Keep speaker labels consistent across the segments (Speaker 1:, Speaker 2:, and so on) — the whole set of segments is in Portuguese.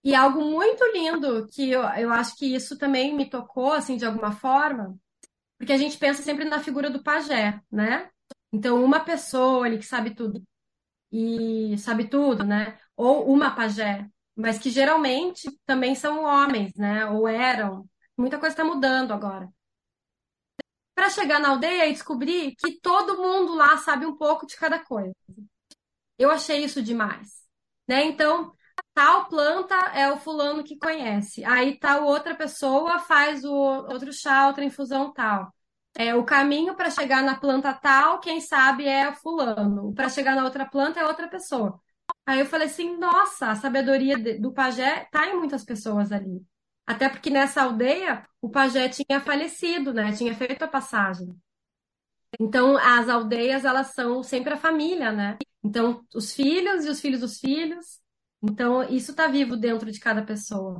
Speaker 1: E algo muito lindo, que eu acho que isso também me tocou, assim, de alguma forma, porque a gente pensa sempre na figura do pajé, né? Então, uma pessoa ali que sabe tudo, e sabe tudo, né? Ou uma pajé, mas que geralmente também são homens, né? Ou eram. Muita coisa está mudando agora. Para chegar na aldeia e descobrir que todo mundo lá sabe um pouco de cada coisa. Eu achei isso demais, né? Então, tal planta é o fulano que conhece. Aí tal outra pessoa faz o outro chá, outra infusão tal. É o caminho para chegar na planta tal, quem sabe é fulano. Para chegar na outra planta é outra pessoa. Aí eu falei assim, nossa, a sabedoria do pajé tá em muitas pessoas ali. Até porque nessa aldeia o pajé tinha falecido, né? Tinha feito a passagem. Então, as aldeias, elas são sempre a família, né? Então, os filhos e os filhos dos filhos. Então, isso está vivo dentro de cada pessoa.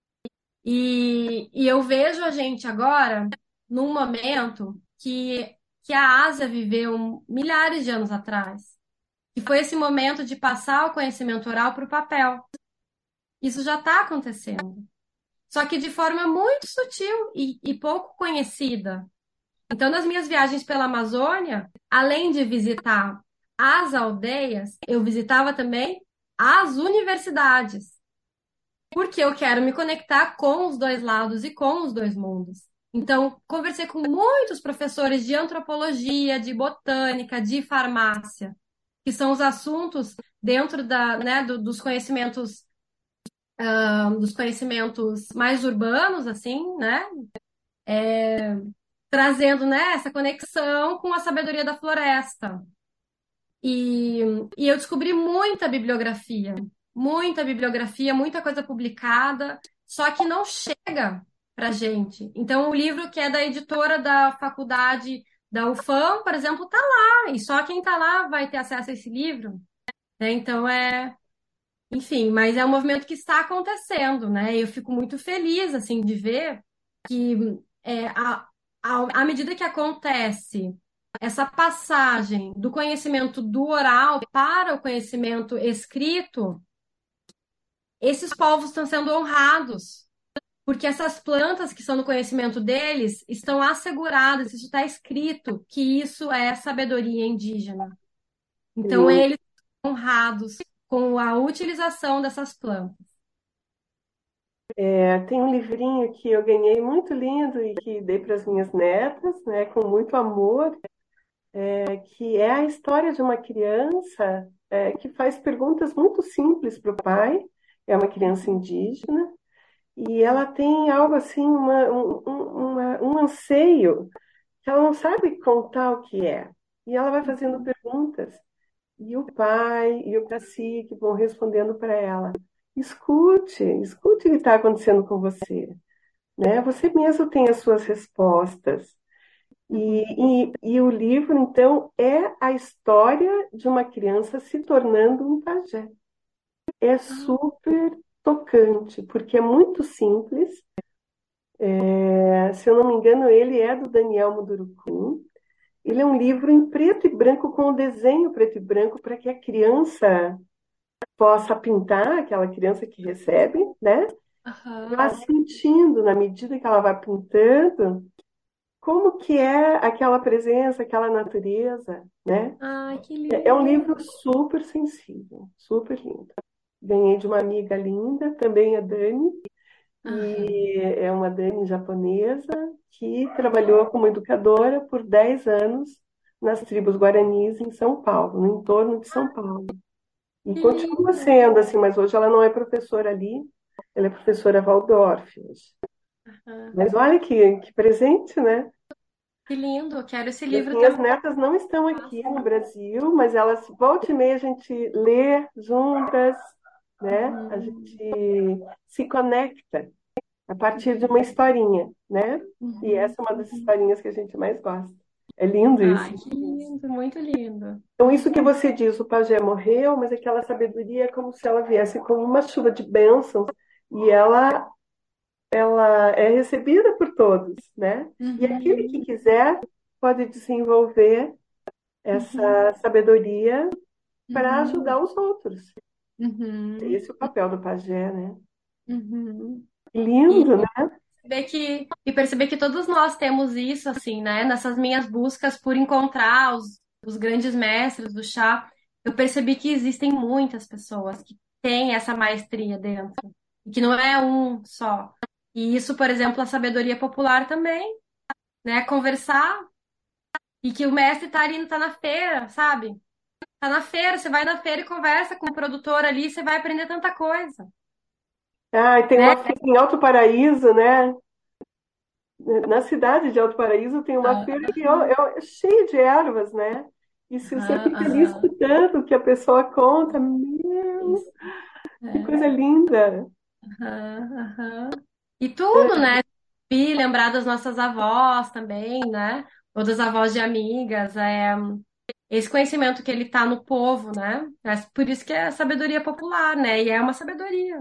Speaker 1: E eu vejo a gente agora num momento que a Ásia viveu milhares de anos atrás. E foi esse momento de passar o conhecimento oral para o papel. Isso já está acontecendo. Só que de forma muito sutil e pouco conhecida. Então, nas minhas viagens pela Amazônia, além de visitar as aldeias, eu visitava também as universidades, porque eu quero me conectar com os dois lados e com os dois mundos. Então, conversei com muitos professores de antropologia, de botânica, de farmácia, que são os assuntos dentro né, dos conhecimentos mais urbanos, assim, né? Trazendo, né, essa conexão com a sabedoria da floresta. E, e eu descobri muita bibliografia, muita coisa publicada, só que não chega para gente. Então, o livro que é da editora da faculdade da UFAM, por exemplo, está lá, e só quem está lá vai ter acesso a esse livro, né? Então, enfim, mas é um movimento que está acontecendo, né? E eu fico muito feliz, assim, de ver que à medida que acontece essa passagem do conhecimento do oral para o conhecimento escrito, esses povos estão sendo honrados, porque essas plantas que são no conhecimento deles estão asseguradas, isso está escrito, que isso é sabedoria indígena. Então,
Speaker 2: Sim.
Speaker 1: eles são honrados com a utilização dessas plantas.
Speaker 2: Tem um livrinho que eu ganhei muito lindo e que dei para as minhas netas, né, com muito amor, que é a história de uma criança que faz perguntas muito simples para o pai. É uma criança indígena e ela tem algo assim, um anseio que ela não sabe contar o que é. E ela vai fazendo perguntas. E o pai e o cacique vão respondendo para ela: escute, escute o que está acontecendo com você, né? Você mesmo tem as suas respostas. E o livro, então, é a história de uma criança se tornando um pajé. É super tocante, porque é muito simples. Se eu não me engano, ele é do Daniel Munduruku. Ele é um livro em preto e branco, com o desenho preto e branco, para que a criança possa pintar, aquela criança que recebe, né? Vá
Speaker 1: Aham.
Speaker 2: sentindo, na medida que ela vai pintando, como que é aquela presença, aquela natureza, né?
Speaker 1: Ai, que
Speaker 2: É um
Speaker 1: lindo.
Speaker 2: livro super sensível, super lindo. Ganhei de uma amiga linda, também a Dani,
Speaker 1: Aham.
Speaker 2: e é uma Dani japonesa que trabalhou como educadora por 10 anos nas tribos guaranis em São Paulo, no entorno de São Paulo. E
Speaker 1: Que
Speaker 2: continua
Speaker 1: lindo.
Speaker 2: sendo assim, mas hoje ela não é professora ali, ela é professora Waldorf hoje.
Speaker 1: Aham.
Speaker 2: Mas olha que presente, né?
Speaker 1: Que lindo. Eu quero esse
Speaker 2: E as
Speaker 1: livro
Speaker 2: minhas
Speaker 1: também.
Speaker 2: netas não estão aqui no Brasil, mas elas, volta e meia, a gente lê juntas, né? A
Speaker 1: Uhum.
Speaker 2: gente se conecta a partir de uma
Speaker 1: Uhum.
Speaker 2: historinha, né? E
Speaker 1: Uhum.
Speaker 2: essa é uma das
Speaker 1: Uhum.
Speaker 2: historinhas que a gente mais gosta. É lindo isso.
Speaker 1: Ai, que lindo. Muito lindo.
Speaker 2: Então, isso que você diz, o pajé morreu, mas aquela sabedoria é como se ela viesse como uma chuva de bênçãos e ela é recebida por todos, né? E aquele que
Speaker 1: Uhum.
Speaker 2: quiser pode desenvolver
Speaker 1: Uhum.
Speaker 2: essa sabedoria para
Speaker 1: Uhum.
Speaker 2: ajudar os outros.
Speaker 1: Uhum.
Speaker 2: Esse é o papel do pajé, né?
Speaker 1: Uhum. E
Speaker 2: Lindo, né?
Speaker 1: perceber que todos nós temos isso, assim, né? Nessas minhas buscas por encontrar os grandes mestres do chá, eu percebi que existem muitas pessoas que têm essa maestria dentro, e que não é um só. E isso, por exemplo, a sabedoria popular também, né? Conversar e que o mestre tá ali, tá na feira, sabe? Tá na feira, você vai na feira e conversa com o produtor ali, você vai aprender tanta coisa,
Speaker 2: Ah, e tem
Speaker 1: né?
Speaker 2: uma feira em Alto Paraíso, né? Na cidade de Alto Paraíso tem uma
Speaker 1: Ah,
Speaker 2: feira que é cheia de ervas, né? E se você
Speaker 1: aham,
Speaker 2: fica ali
Speaker 1: aham,
Speaker 2: escutando o que a pessoa conta, meu,
Speaker 1: isso.
Speaker 2: que
Speaker 1: É.
Speaker 2: coisa linda!
Speaker 1: Aham, aham. E tudo, né? E lembrar das nossas avós também, né? Ou das avós de amigas. Esse conhecimento que ele tá no povo, né? Por isso que é sabedoria popular, né? E é uma sabedoria.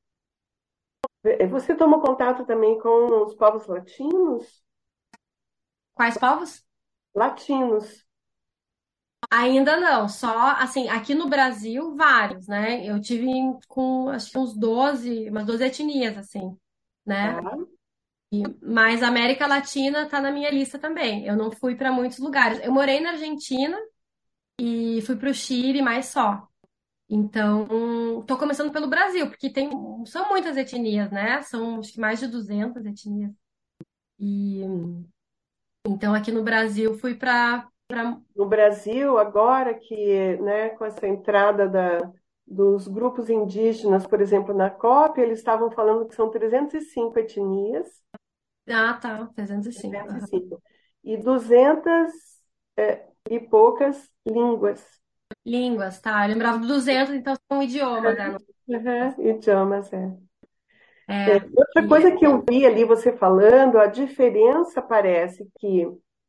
Speaker 2: Você tomou contato também com os povos latinos?
Speaker 1: Quais povos?
Speaker 2: Latinos,
Speaker 1: Ainda não, só assim, aqui no Brasil, vários, né? Eu tive com acho que umas 12 etnias, assim, né?
Speaker 2: tá?
Speaker 1: Mas a América Latina tá na minha lista também. Eu não fui para muitos lugares. Eu morei na Argentina e fui para o Chile, mas só. Então, tô começando pelo Brasil, porque são muitas etnias, né? São acho que mais de 200 etnias. E então aqui no Brasil fui para
Speaker 2: No Brasil, agora que, né, com essa entrada dos grupos indígenas, por exemplo, na COP, eles estavam falando que são 305 etnias,
Speaker 1: Ah, tá, 305.
Speaker 2: 305, e 200 e poucas línguas,
Speaker 1: Línguas, tá? Eu lembrava do 200, então são idiomas, né?
Speaker 2: uhum, idiomas, é. Outra
Speaker 1: E,
Speaker 2: coisa que eu vi ali você falando, a diferença parece que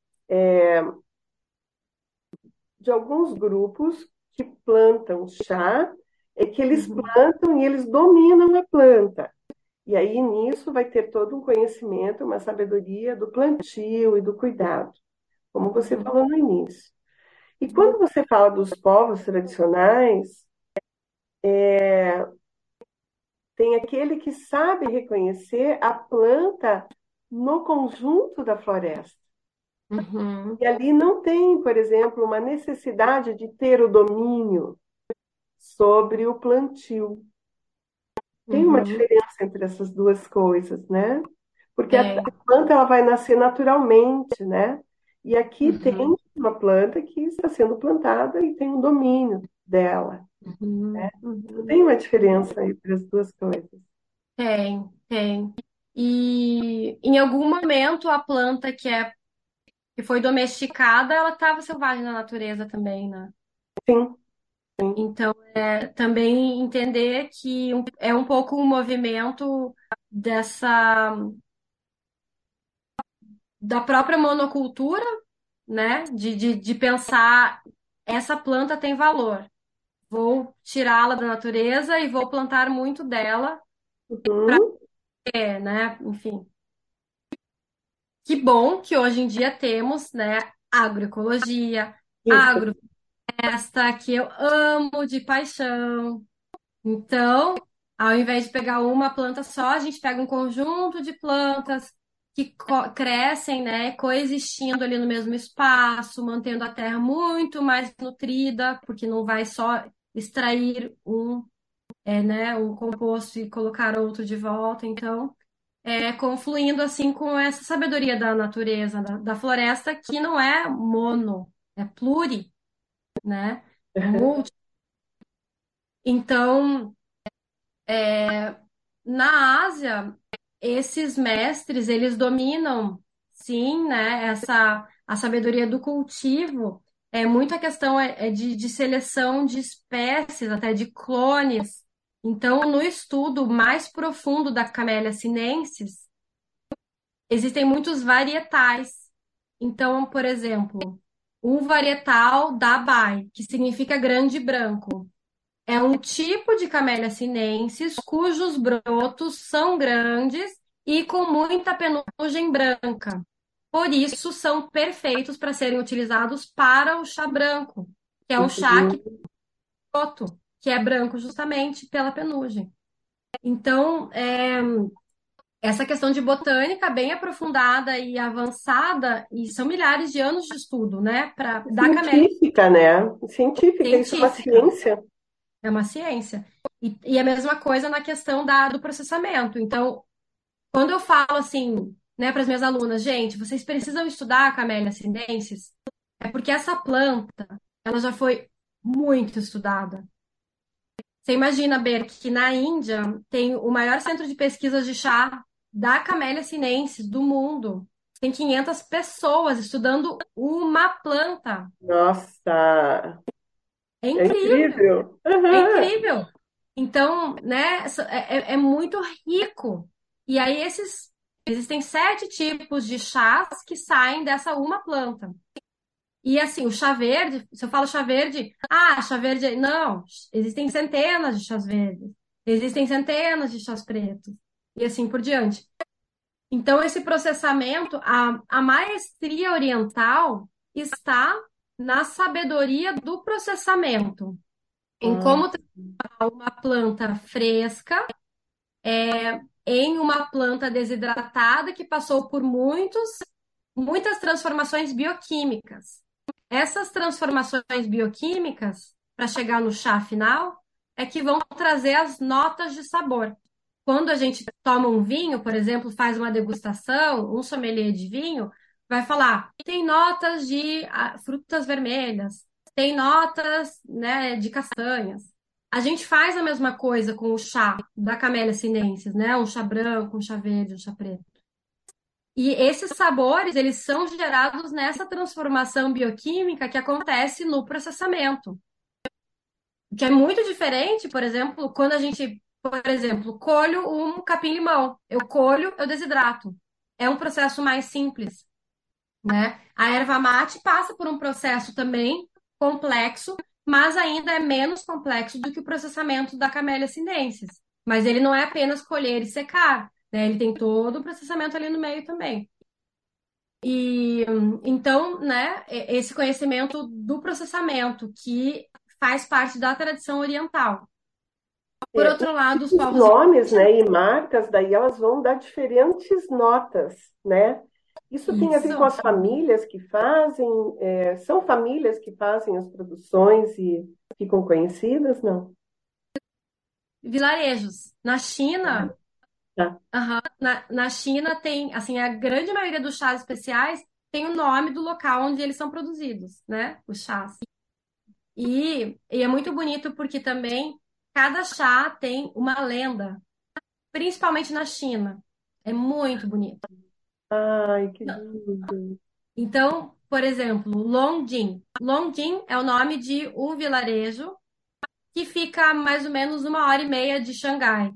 Speaker 2: de alguns grupos que plantam chá é que eles
Speaker 1: uhum,
Speaker 2: plantam e eles dominam a planta. E aí nisso vai ter todo um conhecimento, uma sabedoria do plantio e do cuidado, como você
Speaker 1: uhum,
Speaker 2: falou no início. E
Speaker 1: uhum,
Speaker 2: quando você fala dos povos tradicionais, tem aquele que sabe reconhecer a planta no conjunto da floresta.
Speaker 1: uhum,
Speaker 2: E ali não tem, por exemplo, uma necessidade de ter o domínio sobre o plantio. Tem uma
Speaker 1: uhum.
Speaker 2: diferença entre essas duas coisas, né? Porque a
Speaker 1: Tem.
Speaker 2: planta ela vai nascer naturalmente, né? E aqui tem
Speaker 1: Uhum,
Speaker 2: uma planta que está sendo plantada e tem um domínio dela.
Speaker 1: uhum,
Speaker 2: Então,
Speaker 1: uhum.
Speaker 2: tem uma diferença entre as duas coisas.
Speaker 1: Tem, tem. E em algum momento a planta que foi domesticada, ela estava selvagem na natureza também, né?
Speaker 2: Sim, sim.
Speaker 1: Então, também entender que é um pouco um movimento dessa da própria monocultura, né? De pensar essa planta tem valor. Vou tirá-la da natureza e vou plantar muito dela,
Speaker 2: Uhum.
Speaker 1: né? Enfim, que bom que hoje em dia temos, né? Agroecologia,
Speaker 2: Isso.
Speaker 1: agrofloresta, que eu amo de paixão. Então, ao invés de pegar uma planta só, a gente pega um conjunto de plantas que crescem, né, coexistindo ali no mesmo espaço, mantendo a terra muito mais nutrida, porque não vai só extrair né, um composto e colocar outro de volta. Então, confluindo assim com essa sabedoria da natureza, da floresta, que não é mono, é pluri, né? É multi. Então, na Ásia, esses mestres, eles dominam, sim, né, a sabedoria do cultivo. Muita questão de seleção de espécies, até de clones. Então, no estudo mais profundo da Camellia sinensis, existem muitos varietais. Então, por exemplo, o varietal da Bai, que significa grande branco. É um tipo de Camellia sinensis cujos brotos são grandes e com muita penugem branca. Por isso, são perfeitos para serem utilizados para o chá branco, que é um chá que
Speaker 2: Uhum.
Speaker 1: tem broto, que é branco justamente pela penugem. Então, essa questão de botânica bem aprofundada e avançada, e são milhares de anos de estudo, né, da camélia
Speaker 2: Científica, né? Científica, isso é uma
Speaker 1: científica,
Speaker 2: ciência.
Speaker 1: é uma ciência. E a mesma coisa na questão do processamento. Então, quando eu falo assim, né, para as minhas alunas, gente, vocês precisam estudar a Camellia sinensis, é porque essa planta, ela já foi muito estudada. Você imagina, Ber, que na Índia tem o maior centro de pesquisas de chá da Camellia sinensis do mundo. Tem 500 pessoas estudando uma planta.
Speaker 2: Nossa,
Speaker 1: É
Speaker 2: é
Speaker 1: incrível,
Speaker 2: incrível.
Speaker 1: é
Speaker 2: Aham.
Speaker 1: incrível. Então, né, é muito rico. E aí existem 7 tipos de chás que saem dessa uma planta. E assim, o chá verde, se eu falo chá verde, não, existem centenas de chás verdes, existem centenas de chás pretos, e assim por diante. Então, esse processamento, a maestria oriental está na sabedoria do processamento, em
Speaker 2: Ah,
Speaker 1: como transformar uma planta fresca em uma planta desidratada que passou por muitas transformações bioquímicas. Essas transformações bioquímicas, para chegar no chá final, é que vão trazer as notas de sabor. Quando a gente toma um vinho, por exemplo, faz uma degustação, um sommelier de vinho vai falar, tem notas de frutas vermelhas, tem notas, né, de castanhas. A gente faz a mesma coisa com o chá da Camellia sinensis, né? Um chá branco, um chá verde, um chá preto. E esses sabores, eles são gerados nessa transformação bioquímica que acontece no processamento. Que é muito diferente, por exemplo, quando a gente, por exemplo, colho um capim-limão. Eu colho, eu desidrato. É um processo mais simples, né? A erva mate passa por um processo também complexo, mas ainda é menos complexo do que o processamento da Camellia sinensis. Mas ele não é apenas colher e secar, né? Ele tem todo o processamento ali no meio também. E então, né, esse conhecimento do processamento que faz parte da tradição oriental. Por
Speaker 2: é,
Speaker 1: outro lado, os
Speaker 2: os
Speaker 1: povos
Speaker 2: nomes, né,
Speaker 1: indígenas,
Speaker 2: e marcas, daí elas vão dar diferentes notas, né? Isso tem a ver com
Speaker 1: isso,
Speaker 2: as famílias que fazem, são famílias que fazem as produções e ficam conhecidas, não?
Speaker 1: vilarejos. Na China,
Speaker 2: Tá.
Speaker 1: na China tem, assim, a grande maioria dos chás especiais tem o nome do local onde eles são produzidos, né? Os chás. E é muito bonito porque também cada chá tem uma lenda, principalmente na China. É muito bonito.
Speaker 2: Ai, que lindo.
Speaker 1: Então, por exemplo, Longjing. Longjing é o nome de um vilarejo que fica a mais ou menos 1 hora e meia de Xangai.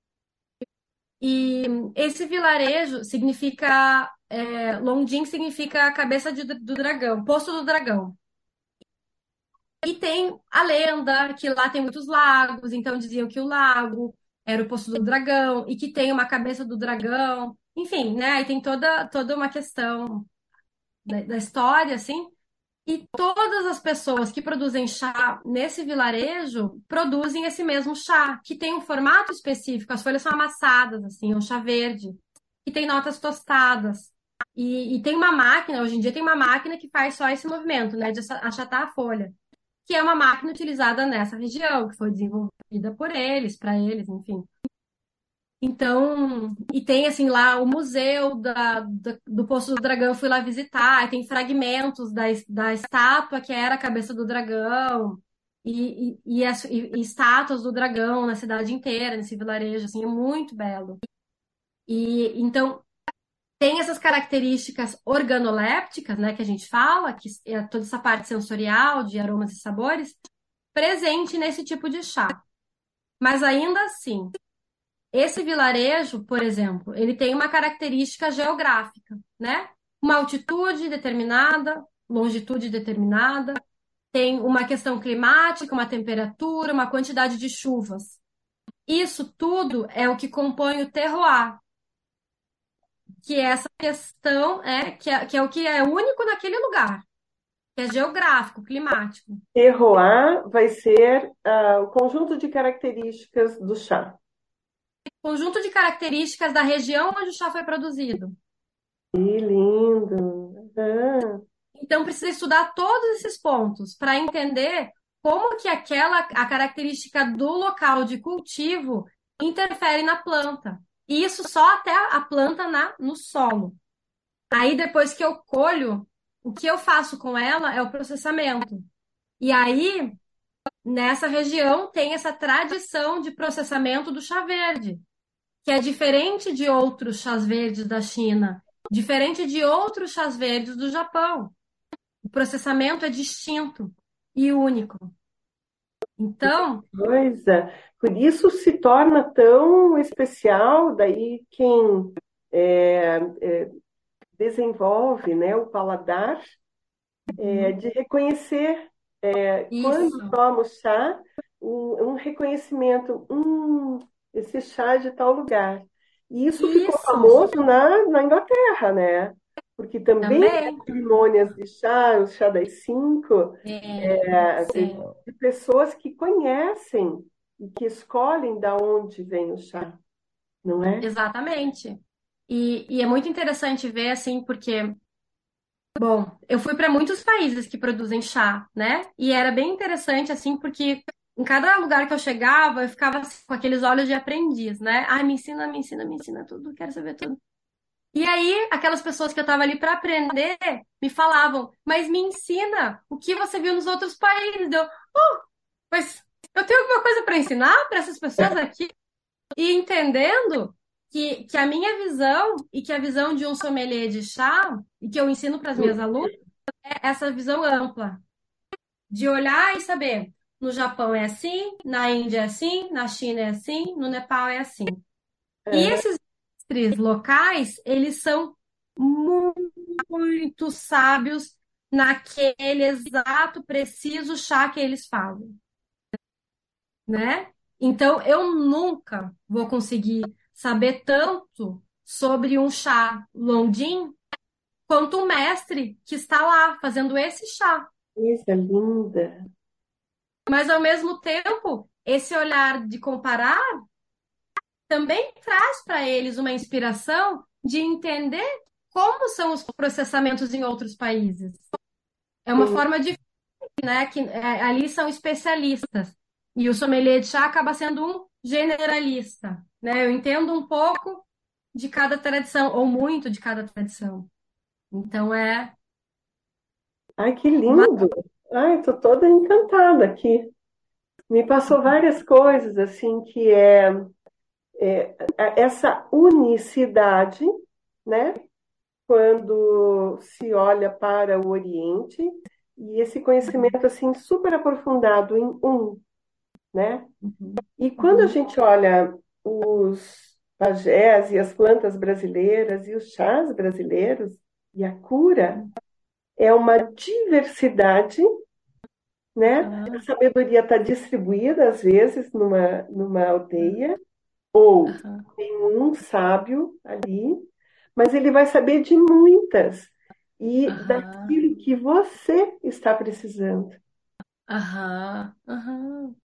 Speaker 1: E esse vilarejo significa, Longjing significa cabeça do dragão, poço do dragão. E tem a lenda que lá tem muitos lagos, então diziam que o lago era o poço do dragão e que tem uma cabeça do dragão. Enfim, né? Aí tem toda uma questão da história, assim. E todas as pessoas que produzem chá nesse vilarejo produzem esse mesmo chá, que tem um formato específico. As folhas são amassadas, assim, é um chá verde, que tem notas tostadas. E tem uma máquina, hoje em dia tem uma máquina que faz só esse movimento, né, de achatar a folha, que é uma máquina utilizada nessa região, que foi desenvolvida por eles, para eles, enfim. Então, e tem assim lá o museu do Poço do Dragão, eu fui lá visitar, e tem fragmentos da estátua que era a cabeça do dragão, e estátuas do dragão na cidade inteira, nesse vilarejo, assim, é muito belo. E então tem essas características organolépticas, né, que a gente fala, que é toda essa parte sensorial de aromas e sabores, presente nesse tipo de chá. Mas ainda assim, esse vilarejo, por exemplo, ele tem uma característica geográfica, né? Uma altitude determinada, longitude determinada, tem uma questão climática, uma temperatura, uma quantidade de chuvas. Isso tudo é o que compõe o terroir, que é essa questão, que é o que é único naquele lugar, que é geográfico, climático.
Speaker 2: Terroir vai ser o conjunto de características do chá.
Speaker 1: conjunto de características da região onde o chá foi produzido.
Speaker 2: Que lindo. Ah,
Speaker 1: Então, precisa estudar todos esses pontos para entender como que a característica do local de cultivo interfere na planta. E isso só até a planta no solo. Aí, depois que eu colho, o que eu faço com ela é o processamento. E aí, nessa região, tem essa tradição de processamento do chá verde, que é diferente de outros chás verdes da China, diferente de outros chás verdes do Japão. O processamento é distinto e único. Então,
Speaker 2: coisa. Por isso se torna tão especial, daí quem é, desenvolve, né, o paladar, de reconhecer, quando
Speaker 1: isso,
Speaker 2: toma o chá, um reconhecimento, esse chá é de tal lugar. E isso ficou
Speaker 1: isso
Speaker 2: famoso na Inglaterra, né? Porque também tem
Speaker 1: também.
Speaker 2: cerimônias de chá, o chá das cinco,
Speaker 1: Sim,
Speaker 2: de pessoas que conhecem e que escolhem da onde vem o chá, não é?
Speaker 1: exatamente. E é muito interessante ver assim, porque, bom, eu fui para muitos países que produzem chá, né? E era bem interessante assim, porque em cada lugar que eu chegava, eu ficava assim, com aqueles olhos de aprendiz, né? Ah, me ensina, me ensina, me ensina tudo, quero saber tudo. E aí, aquelas pessoas que eu estava ali para aprender me falavam, mas me ensina o que você viu nos outros países. Mas eu tenho alguma coisa para ensinar para essas pessoas aqui? E entendendo que a minha visão e que a visão de um sommelier de chá, e que eu ensino para as minhas alunas, é essa visão ampla, de olhar e saber. No Japão é assim, na Índia é assim, na China é assim, no Nepal é assim. E
Speaker 2: Aham.
Speaker 1: esses mestres locais, eles são muito sábios naquele exato, preciso chá que eles fazem, né? Então, eu nunca vou conseguir saber tanto sobre um chá Longin quanto o mestre que está lá fazendo esse chá.
Speaker 2: Coisa linda.
Speaker 1: Mas, ao mesmo tempo, esse olhar de comparar também traz para eles uma inspiração de entender como são os processamentos em outros países. É uma
Speaker 2: Sim.
Speaker 1: forma de, né, que ali são especialistas. E o sommelier de chá acaba sendo um generalista, né? Eu entendo um pouco de cada tradição, ou muito de cada tradição. Então
Speaker 2: Ai, que
Speaker 1: uma...
Speaker 2: lindo! Ai, tô toda encantada aqui. Me passou várias coisas, assim, que essa unicidade, né? Quando se olha para o Oriente, e esse conhecimento, assim, super aprofundado em né?
Speaker 1: Uhum,
Speaker 2: E quando a
Speaker 1: uhum,
Speaker 2: gente olha os pajés e as plantas brasileiras e os chás brasileiros e a cura, é uma diversidade, né? A
Speaker 1: aham,
Speaker 2: sabedoria está distribuída, às vezes, numa aldeia, ou
Speaker 1: aham,
Speaker 2: tem um sábio ali, mas ele vai saber de muitas e
Speaker 1: aham,
Speaker 2: daquilo que você está precisando.
Speaker 1: aham, aham.